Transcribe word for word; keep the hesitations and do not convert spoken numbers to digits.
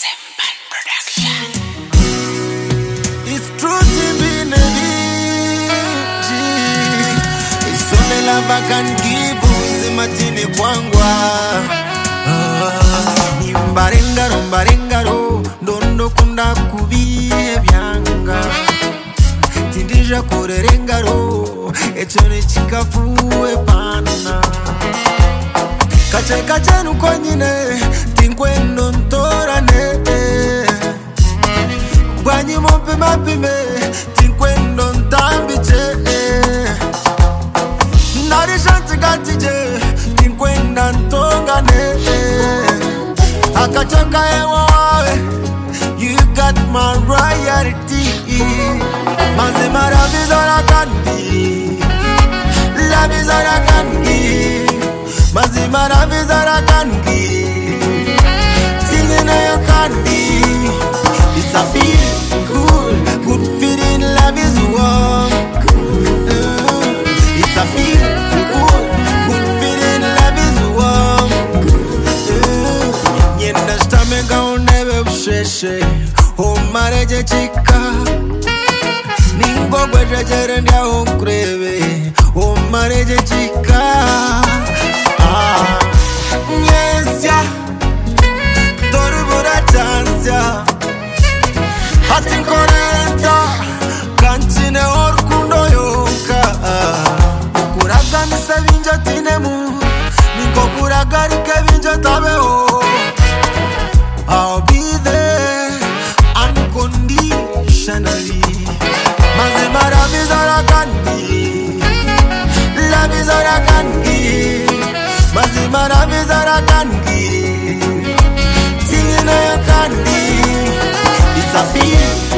Simple Production. It's true to be G. It's only love I can give you. Matini kwangwa. Nimbarengaro mbarengaro ndondo kunda kubihe byanga. Tindija korerengaro echone chikafuwe pana. Kache kache nuko nyine tinkwendo ntorane. Bwanyi mumpe mapime tinkwendo ntambiche. Nari shanti gatije tinkwenda ntongane. Akachoka ewa wawe, you got my royalty. Mazima love is all I can give. Love is all I can give. Mazima love is all I can give. Singing all you can be. It's a feeling good, good feeling. Love is warm. Uh, it's a feeling good, good feeling. Love is warm. Uh, Yenda stamega unebe usheshe. Homareje chika. Ningo gwejejere ndia onkreve. Homareje chika. Ah, yes ya. Torubura chance ya. Hatinkorenta Kanchine orkundo yonka. Kuraga nisevinja tinemu. Ninko kuraga rikevinja tabeo. I'll be there unconditionally. Mazima love is all I can give. Love is all I can give. Mazima love is all I can give. Singing all you can give. It's a feeling